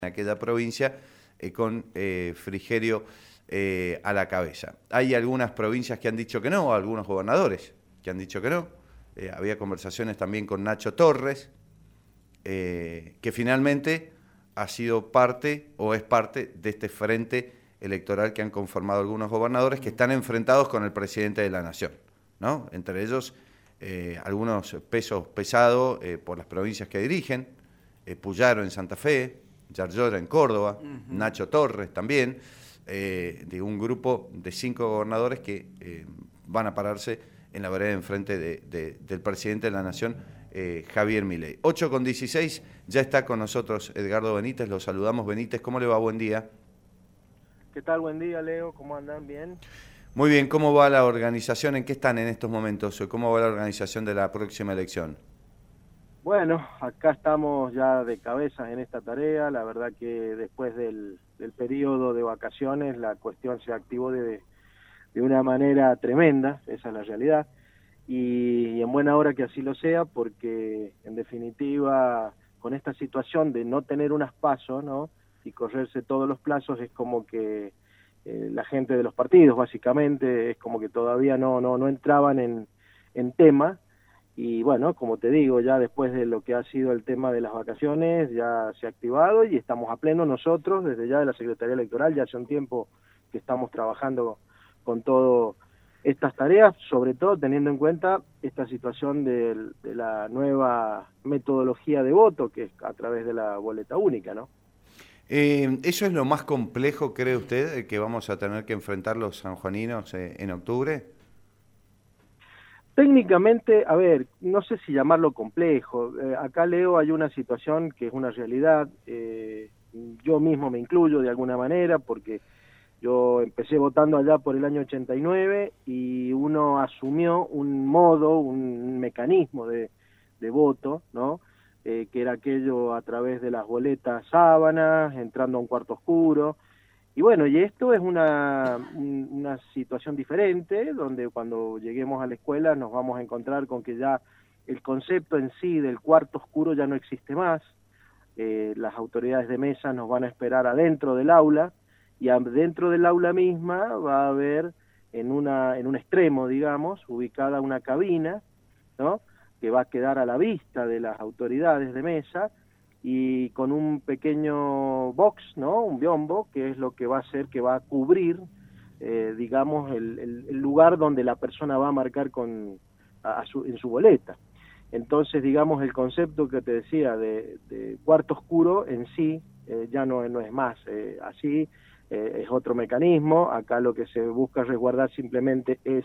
en aquella provincia con Frigerio a la cabeza. Hay algunas provincias que han dicho que no, algunos gobernadores que han dicho que no. Había conversaciones también con Nacho Torres, que finalmente ha sido parte o es parte de este frente electoral que han conformado algunos gobernadores que están enfrentados con el presidente de la Nación, ¿no? Entre ellos algunos pesos pesados por las provincias que dirigen, Puyaro en Santa Fe, Yarlora en Córdoba, Nacho Torres también, de un grupo de 5 gobernadores que van a pararse en la vereda enfrente del presidente de la Nación, Javier Milei. 8:16, ya está con nosotros Edgardo Benítez, lo saludamos. Benítez, ¿cómo le va? Buen día. ¿Qué tal? Buen día, Leo, ¿cómo andan? ¿Bien? Muy bien, ¿cómo va la organización? ¿En qué están en estos momentos? ¿Cómo va la organización de la próxima elección? Bueno, acá estamos ya de cabezas en esta tarea. La verdad que después del periodo de vacaciones la cuestión se activó de una manera tremenda, esa es la realidad, y en buena hora que así lo sea, porque en definitiva con esta situación de no tener unas PASO, ¿no?, y correrse todos los plazos, es como que la gente de los partidos básicamente es como que todavía no entraban en tema. Y bueno, como te digo, ya después de lo que ha sido el tema de las vacaciones, ya se ha activado y estamos a pleno nosotros, desde ya de la Secretaría Electoral, ya hace un tiempo que estamos trabajando con todas estas tareas, sobre todo teniendo en cuenta esta situación de la nueva metodología de voto, que es a través de la boleta única, ¿no? ¿Eso es lo más complejo, cree usted, que vamos a tener que enfrentar los sanjuaninos en octubre? Técnicamente, a ver, no sé si llamarlo complejo. Acá, Leo, hay una situación que es una realidad. Yo mismo me incluyo de alguna manera porque yo empecé votando allá por el año 89 y uno asumió un modo, un mecanismo de voto, ¿no? Que era aquello a través de las boletas sábanas, entrando a un cuarto oscuro. Y bueno, y esto es una situación diferente, donde cuando lleguemos a la escuela nos vamos a encontrar con que ya el concepto en sí del cuarto oscuro ya no existe más. Las autoridades de mesa nos van a esperar adentro del aula, y adentro del aula misma va a haber en un extremo, digamos, ubicada una cabina, ¿no?, que va a quedar a la vista de las autoridades de mesa, y con un pequeño box, ¿no?, un biombo, que es lo que va a hacer, que va a cubrir, digamos, el lugar donde la persona va a marcar en su boleta. Entonces, digamos, el concepto que te decía de cuarto oscuro en sí ya no es más así, es otro mecanismo. Acá lo que se busca resguardar simplemente es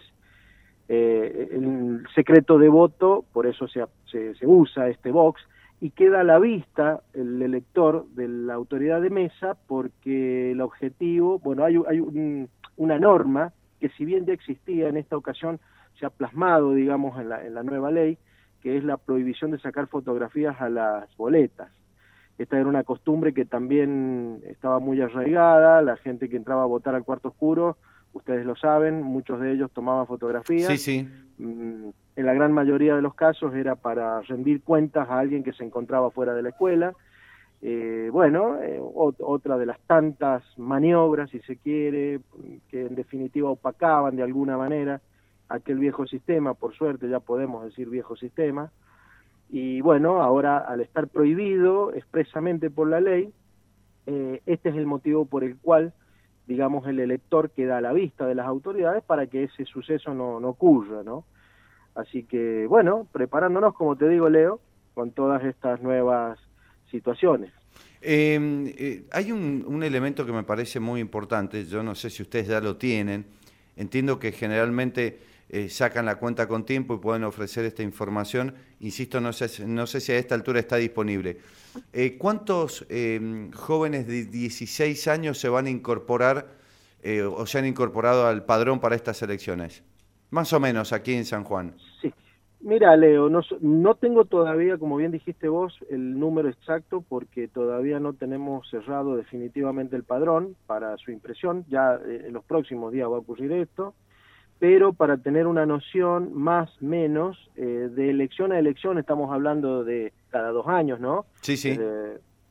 el secreto de voto, por eso se usa este box, y queda a la vista el elector de la autoridad de mesa, porque el objetivo, bueno, hay una norma que, si bien ya existía, en esta ocasión se ha plasmado, digamos, en la nueva ley, que es la prohibición de sacar fotografías a las boletas. Esta era una costumbre que también estaba muy arraigada. La gente que entraba a votar al cuarto oscuro, ustedes lo saben, muchos de ellos tomaban Sí, fotografías. sí. En la gran mayoría de los casos era para rendir cuentas a alguien que se encontraba fuera de la escuela. Otra de las tantas maniobras, si se quiere, que en definitiva opacaban de alguna manera aquel viejo sistema. Por suerte ya podemos decir viejo sistema. Y bueno, ahora, al estar prohibido expresamente por la ley, este es el motivo por el cual, digamos, el elector queda a la vista de las autoridades para que ese suceso no ocurra, ¿no? Así que, bueno, preparándonos, como te digo, Leo, con todas estas nuevas situaciones. Hay un elemento que me parece muy importante, yo no sé si ustedes ya lo tienen, entiendo que generalmente sacan la cuenta con tiempo y pueden ofrecer esta información, insisto, no sé si a esta altura está disponible. ¿Cuántos jóvenes de 16 años se van a incorporar o se han incorporado al padrón para estas elecciones? Más o menos aquí en San Juan. Sí. Mira, Leo, no tengo todavía, como bien dijiste vos, el número exacto, porque todavía no tenemos cerrado definitivamente el padrón para su impresión. Ya en los próximos días va a ocurrir esto, pero para tener una noción más o menos de elección a elección, estamos hablando de cada 2 años, ¿no? Sí, sí.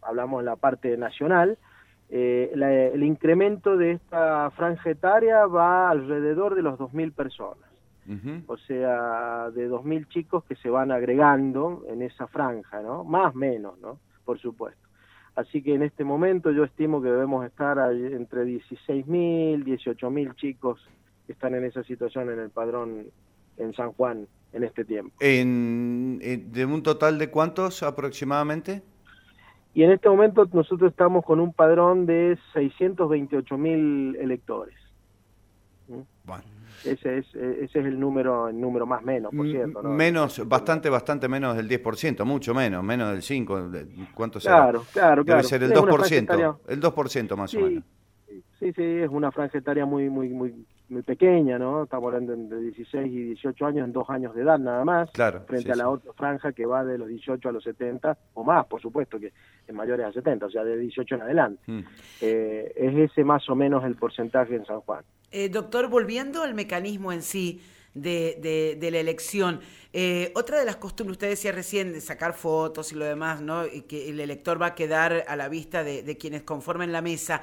hablamos en la parte nacional, el incremento de esta franja etaria va alrededor de los 2.000 personas. O sea, de 2.000 chicos que se van agregando en esa franja, ¿no? Más o menos, ¿no? Por supuesto. Así que en este momento yo estimo que debemos estar entre 16.000, 18.000 chicos que están en esa situación en el padrón en San Juan en este tiempo. ¿De un total de cuántos aproximadamente? Y en este momento nosotros estamos con un padrón de 628.000 electores. Bueno. Ese es el número más menos, por cierto, ¿no? Menos, bastante menos del 10%, mucho menos del 5%. ¿Cuánto será? Claro. Debe ser el 2%, el 2% más o menos. Sí, es una franja etaria muy pequeña, ¿no? Estamos hablando de 16 y 18 años, en 2 años de edad nada más, claro, frente a la otra franja que va de los 18 a los 70, o más, por supuesto, que es mayores a 70, o sea, de 18 en adelante. Es ese más o menos el porcentaje en San Juan. Doctor, volviendo al mecanismo en sí de la elección, otra de las costumbres, usted decía recién, de sacar fotos y lo demás, ¿no? Y que el elector va a quedar a la vista de quienes conformen la mesa.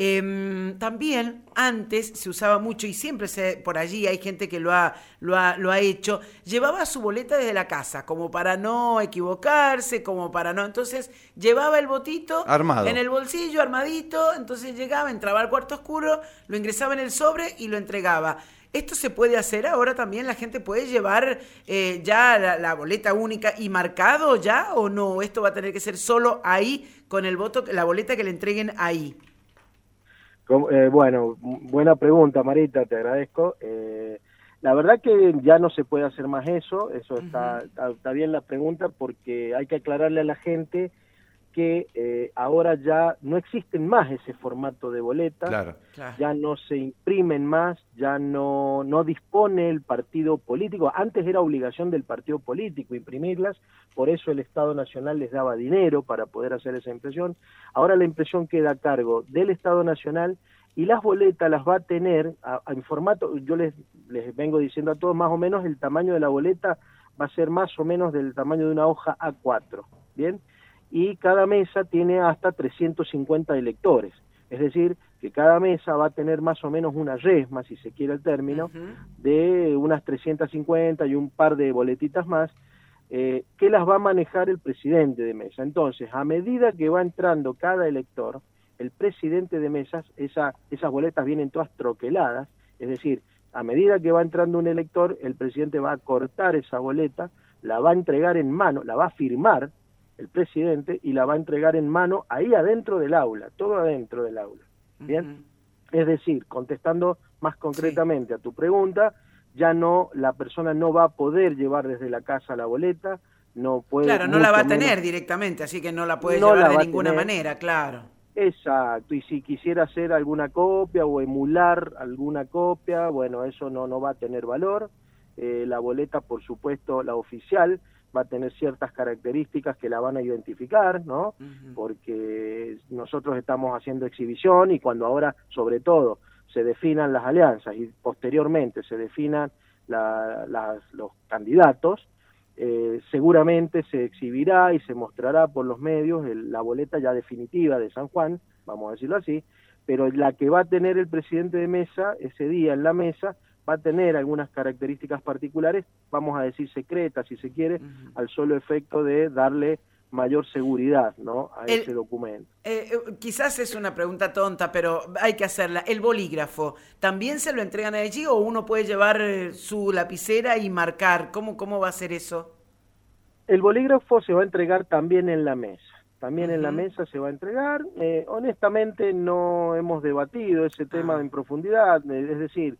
También antes se usaba mucho, y siempre por allí hay gente que lo ha hecho, llevaba su boleta desde la casa, como para no equivocarse, entonces llevaba el votito armado en el bolsillo, armadito, entonces llegaba, entraba al cuarto oscuro, lo ingresaba en el sobre y lo entregaba. ¿Esto se puede hacer ahora también? ¿La gente puede llevar ya la boleta única y marcado ya o no? ¿Esto va a tener que ser solo ahí con el voto, la boleta que le entreguen ahí? Bueno, buena pregunta, Marita, te agradezco. La verdad que ya no se puede hacer más eso está bien la pregunta, porque hay que aclararle a la gente que ahora ya no existen más ese formato de boleta, claro. Ya no se imprimen más, ya no dispone el partido político. Antes era obligación del partido político imprimirlas, por eso el Estado Nacional les daba dinero para poder hacer esa impresión. Ahora la impresión queda a cargo del Estado Nacional y las boletas las va a tener en formato, yo les vengo diciendo a todos más o menos, el tamaño de la boleta va a ser más o menos del tamaño de una hoja A4, ¿bien? Y cada mesa tiene hasta 350 electores, es decir, que cada mesa va a tener más o menos una resma, si se quiere el término, de unas 350 y un par de boletitas más, que las va a manejar el presidente de mesa. Entonces, a medida que va entrando cada elector, el presidente de mesas, esas boletas vienen todas troqueladas, es decir, a medida que va entrando un elector, el presidente va a cortar esa boleta, la va a entregar en mano, la va a firmar el presidente y la va a entregar en mano ahí adentro del aula, todo adentro del aula. ¿Bien? Es decir, contestando más concretamente a tu pregunta, ya no, la persona no va a poder llevar desde la casa la boleta, no puede... Claro, no la va a tener directamente, así que no la puede llevar de ninguna manera, claro. Exacto, y si quisiera hacer alguna copia o emular alguna copia, bueno, eso no va a tener valor. La boleta, por supuesto, la oficial, va a tener ciertas características que la van a identificar, ¿no? Porque nosotros estamos haciendo exhibición y cuando ahora, sobre todo, se definan las alianzas y posteriormente se definan los candidatos, seguramente se exhibirá y se mostrará por los medios la boleta ya definitiva de San Juan, vamos a decirlo así, pero la que va a tener el presidente de mesa ese día en la mesa va a tener algunas características particulares, vamos a decir secretas si se quiere, al solo efecto de darle mayor seguridad, ¿no?, a ese documento. Quizás es una pregunta tonta, pero hay que hacerla. ¿El bolígrafo también se lo entregan allí o uno puede llevar su lapicera y marcar? ¿Cómo va a ser eso? El bolígrafo se va a entregar también en la mesa. También en la mesa se va a entregar. Honestamente no hemos debatido ese tema en profundidad, es decir,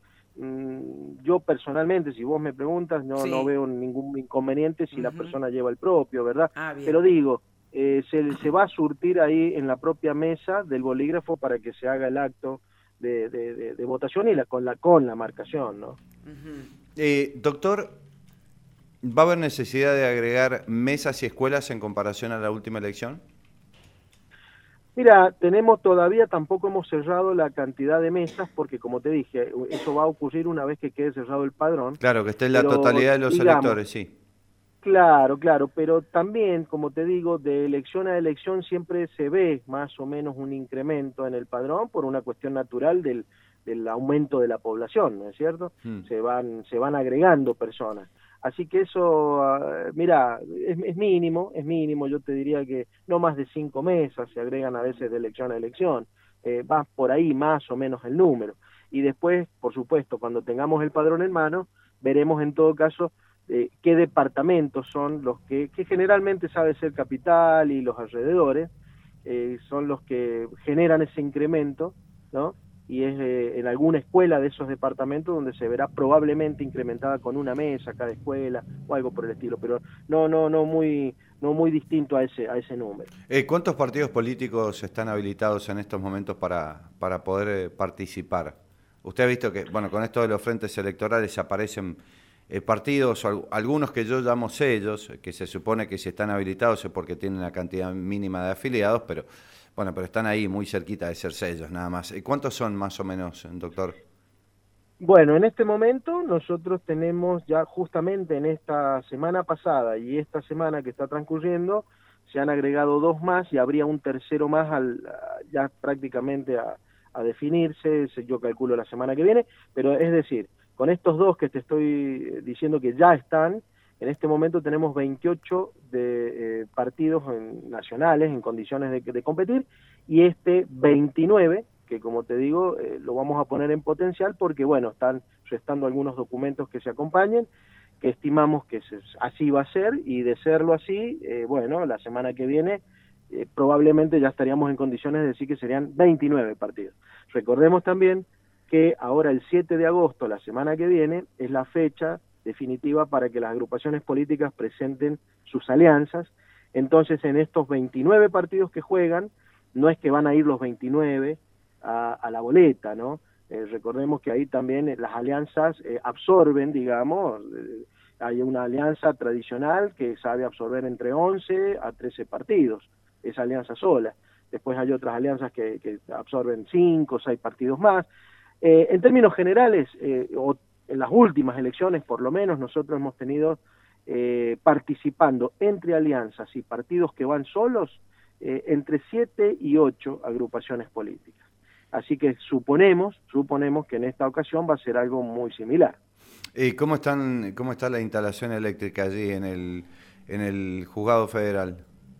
yo personalmente, si vos me preguntas, no veo ningún inconveniente si la persona lleva el propio, ¿verdad? Pero digo, se va a surtir ahí en la propia mesa del bolígrafo para que se haga el acto de votación y con la marcación, ¿no? Doctor, ¿va a haber necesidad de agregar mesas y escuelas en comparación a la última elección? Mira, tampoco hemos cerrado la cantidad de mesas, porque como te dije, eso va a ocurrir una vez que quede cerrado el padrón. Claro, que esté en la totalidad de los electores, sí. Claro, claro, pero también, como te digo, de elección a elección siempre se ve más o menos un incremento en el padrón por una cuestión natural del aumento de la población, ¿no es cierto? Mm. Se van agregando personas. Así que eso, mira, es mínimo, yo te diría que no más de 5 mesas se agregan a veces de elección a elección, va por ahí más o menos el número. Y después, por supuesto, cuando tengamos el padrón en mano, veremos en todo caso qué departamentos son los que generalmente sabe ser Capital y los alrededores, son los que generan ese incremento, ¿no? Y es en alguna escuela de esos departamentos donde se verá probablemente incrementada con una mesa cada escuela o algo por el estilo, pero no muy distinto a ese número. ¿Cuántos partidos políticos están habilitados en estos momentos para poder participar? Usted ha visto que, bueno, con esto de los frentes electorales aparecen partidos, algunos que yo llamo sellos, que se supone que si están habilitados es porque tienen la cantidad mínima de afiliados, pero bueno, pero están ahí muy cerquita de ser sellos nada más. ¿Cuántos son más o menos, doctor? Bueno, en este momento nosotros tenemos ya justamente en esta semana pasada y esta semana que está transcurriendo, se han agregado 2 más y habría un tercero más ya prácticamente a definirse, yo calculo la semana que viene, pero es decir, con estos 2 que te estoy diciendo que ya están, en este momento tenemos 28 partidos nacionales en condiciones de competir y 29 que como te digo, lo vamos a poner en potencial porque, bueno, están restando algunos documentos que se acompañen, que estimamos que así va a ser, y de serlo así, bueno, la semana que viene probablemente ya estaríamos en condiciones de decir que serían 29 partidos. Recordemos también que ahora el 7 de agosto, la semana que viene, es la fecha definitiva para que las agrupaciones políticas presenten sus alianzas. Entonces, en estos 29 partidos que juegan, no es que van a ir los 29 a la boleta, ¿no? Recordemos que ahí también las alianzas absorben, digamos, hay una alianza tradicional que sabe absorber entre 11 a 13 partidos, esa alianza sola. Después hay otras alianzas que absorben 5 o 6 partidos más. En términos generales, o en las últimas elecciones por lo menos, nosotros hemos tenido participando entre alianzas y partidos que van solos, entre 7 y 8 agrupaciones políticas. Así que suponemos que en esta ocasión va a ser algo muy similar. ¿Y cómo está la instalación eléctrica allí en el Juzgado Federal?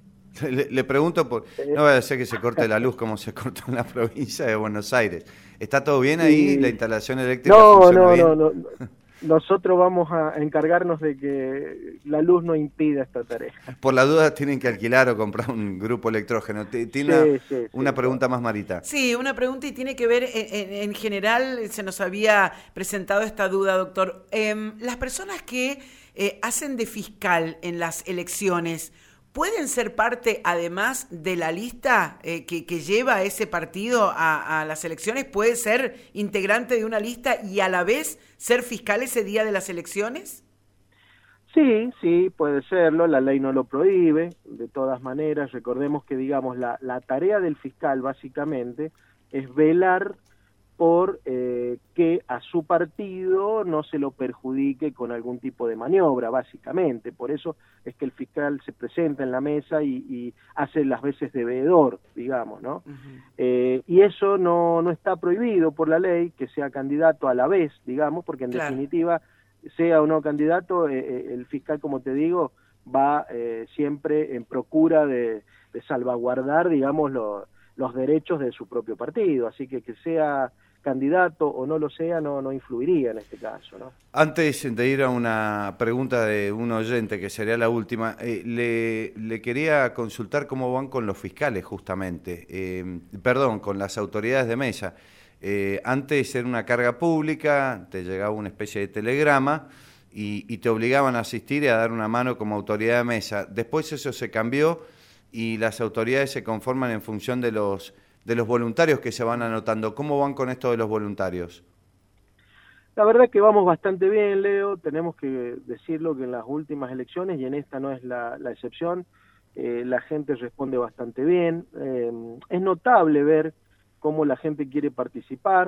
Le pregunto, no vaya a ser que se corte la luz como se cortó en la provincia de Buenos Aires. ¿Está todo bien ahí? ¿La instalación eléctrica funciona bien? No. Nosotros vamos a encargarnos de que la luz no impida esta tarea. Por la duda tienen que alquilar o comprar un grupo electrógeno. Tiene una pregunta más, Marita. Sí, una pregunta y tiene que ver, en general se nos había presentado esta duda, doctor. Las personas que hacen de fiscal en las elecciones, ¿pueden ser parte, además de la lista que lleva ese partido a las elecciones? ¿Puede ser integrante de una lista y a la vez ser fiscal ese día de las elecciones? Sí, puede serlo, la ley no lo prohíbe. De todas maneras, recordemos que, digamos, la tarea del fiscal básicamente es velar por que a su partido no se lo perjudique con algún tipo de maniobra, básicamente. Por eso es que el fiscal se presenta en la mesa y hace las veces de veedor, digamos, ¿no? Uh-huh. Y eso no está prohibido por la ley, que sea candidato a la vez, digamos, porque en definitiva, sea o no candidato, el fiscal, como te digo, va siempre en procura de salvaguardar, digamos, los derechos de su propio partido. Así que sea candidato o no lo sea, no influiría en este caso, ¿no? Antes de ir a una pregunta de un oyente, que sería la última, le quería consultar cómo van con los fiscales, justamente. Con las autoridades de mesa. Antes era una carga pública, te llegaba una especie de telegrama y te obligaban a asistir y a dar una mano como autoridad de mesa. Después eso se cambió y las autoridades se conforman en función de los voluntarios que se van anotando. ¿Cómo van con esto de los voluntarios? La verdad es que vamos bastante bien, Leo. Tenemos que decirlo que en las últimas elecciones, y en esta no es la excepción, la gente responde bastante bien. Es notable ver cómo la gente quiere participar.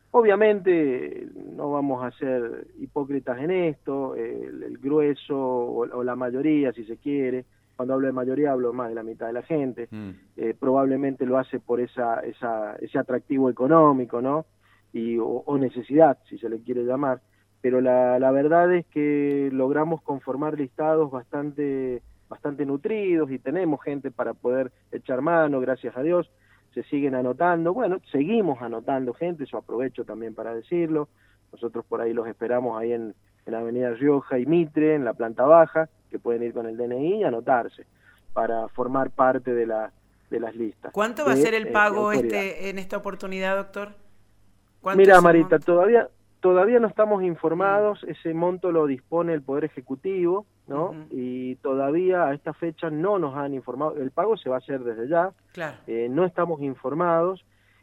Obviamente no vamos a ser hipócritas en esto, el grueso o la mayoría, si se quiere, cuando hablo de mayoría hablo más de la mitad de la gente, probablemente lo hace por ese atractivo económico, ¿no? O necesidad, si se le quiere llamar, pero la verdad es que logramos conformar listados bastante nutridos y tenemos gente para poder echar mano, gracias a Dios. Se siguen anotando, bueno, seguimos anotando gente, eso aprovecho también para decirlo, nosotros por ahí los esperamos ahí en la avenida Rioja y Mitre, en la planta baja, que pueden ir con el DNI y anotarse para formar parte de las listas. ¿Cuánto va a ser el pago en esta oportunidad, doctor? Mira, Marita, todavía no estamos informados, ese monto lo dispone el Poder Ejecutivo, ¿no? Y todavía a esta fecha no nos han informado, el pago se va a hacer desde ya, claro. No estamos informados.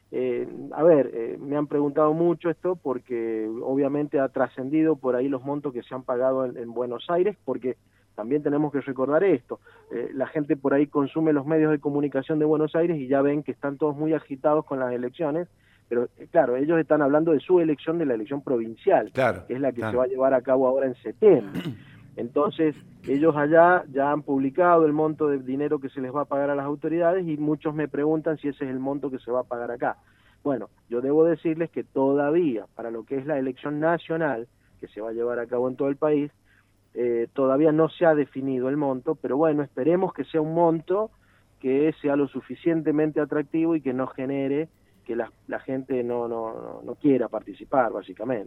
Me han preguntado mucho esto porque obviamente ha trascendido por ahí los montos que se han pagado en Buenos Aires, porque también tenemos que recordar esto, la gente por ahí consume los medios de comunicación de Buenos Aires y ya ven que están todos muy agitados con las elecciones, pero claro, ellos están hablando de su elección, de la elección provincial, claro, que es la que se va a llevar a cabo ahora en septiembre. Entonces, ellos allá ya han publicado el monto de dinero que se les va a pagar a las autoridades y muchos me preguntan si ese es el monto que se va a pagar acá. Bueno, yo debo decirles que todavía, para lo que es la elección nacional, que se va a llevar a cabo en todo el país, todavía no se ha definido el monto, pero bueno, esperemos que sea un monto que sea lo suficientemente atractivo y que no genere que la gente no quiera participar, básicamente.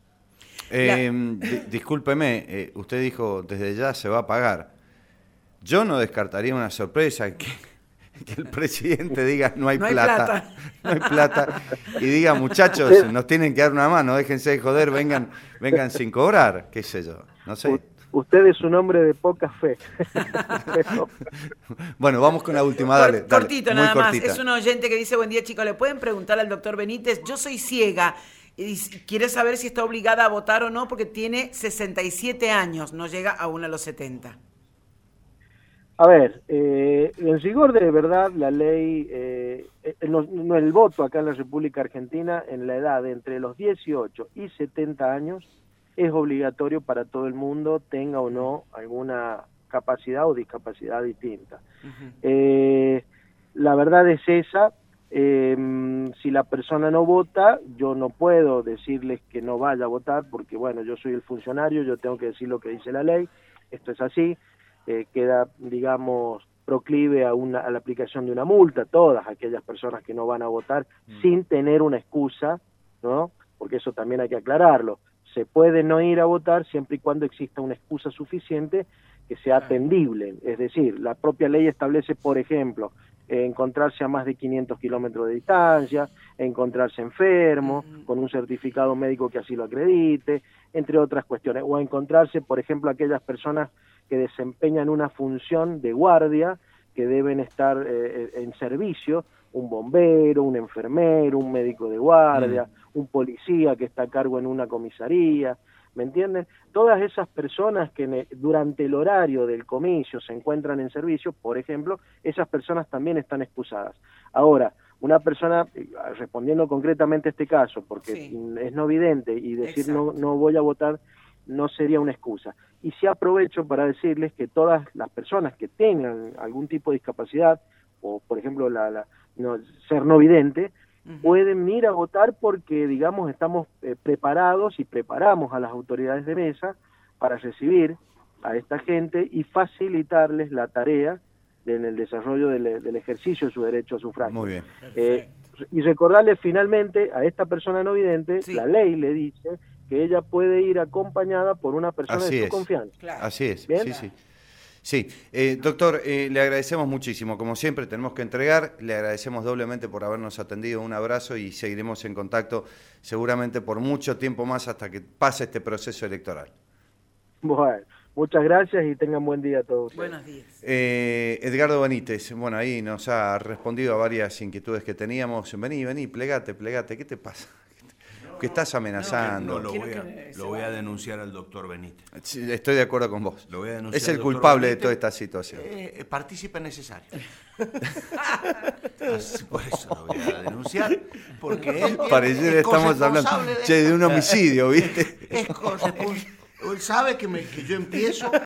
Discúlpeme, usted dijo desde ya se va a pagar. Yo no descartaría una sorpresa que el presidente diga no hay plata, no hay plata, y diga muchachos, nos tienen que dar una mano, déjense de joder, vengan sin cobrar, qué sé yo, no sé. Usted es un hombre de poca fe. Bueno, vamos con la última, dale. Cortito, nada más. Es un oyente que dice, buen día chicos, ¿le pueden preguntar al doctor Benítez? Yo soy ciega y quiere saber si está obligada a votar o no porque tiene 67 años, no llega aún a los 70. A ver, en rigor de verdad la ley, no el voto acá en la República Argentina en la edad de entre los 18 y 70 años es obligatorio para todo el mundo, tenga o no alguna capacidad o discapacidad distinta. La verdad es esa, si la persona no vota, yo no puedo decirles que no vaya a votar, porque bueno, yo soy el funcionario, yo tengo que decir lo que dice la ley, esto es así, queda, digamos, proclive a la aplicación de una multa, todas aquellas personas que no van a votar sin tener una excusa, ¿no? Porque eso también hay que aclararlo. Se puede no ir a votar siempre y cuando exista una excusa suficiente que sea atendible. Es decir, la propia ley establece, por ejemplo, encontrarse a más de 500 kilómetros de distancia, encontrarse enfermo, con un certificado médico que así lo acredite, entre otras cuestiones. O encontrarse, por ejemplo, aquellas personas que desempeñan una función de guardia, que deben estar en servicio, un bombero, un enfermero, un médico de guardia, un policía que está a cargo en una comisaría, ¿me entienden? Todas esas personas que durante el horario del comicio se encuentran en servicio, por ejemplo, esas personas también están excusadas. Ahora, una persona, respondiendo concretamente a este caso, porque es no vidente y decir no voy a votar no sería una excusa. Y sí aprovecho para decirles que todas las personas que tengan algún tipo de discapacidad, o por ejemplo ser no vidente, pueden ir a votar porque, digamos, estamos preparados y preparamos a las autoridades de mesa para recibir a esta gente y facilitarles la tarea en el desarrollo del ejercicio de su derecho a sufragio. Muy bien. Y recordarles finalmente a esta persona no vidente, la ley le dice que ella puede ir acompañada por una persona de su confianza. Claro. Así es, ¿bien? sí. Sí, doctor, le agradecemos muchísimo. Como siempre, tenemos que entregar. Le agradecemos doblemente por habernos atendido. Un abrazo y seguiremos en contacto seguramente por mucho tiempo más hasta que pase este proceso electoral. Bueno, muchas gracias y tengan buen día a todos. Buenos días. Edgardo Benítez, bueno, ahí nos ha respondido a varias inquietudes que teníamos. Vení, plegate, ¿qué te pasa? que estás amenazando. No, lo voy a denunciar al doctor Benítez. Sí, estoy de acuerdo con vos. Lo voy a denunciar es el al doctor culpable Benítez. de toda esta situación. Partícipe necesario. Por eso lo voy a denunciar. Porque él Pareciera que estamos hablando de un homicidio, ¿viste? Él sabe que yo empiezo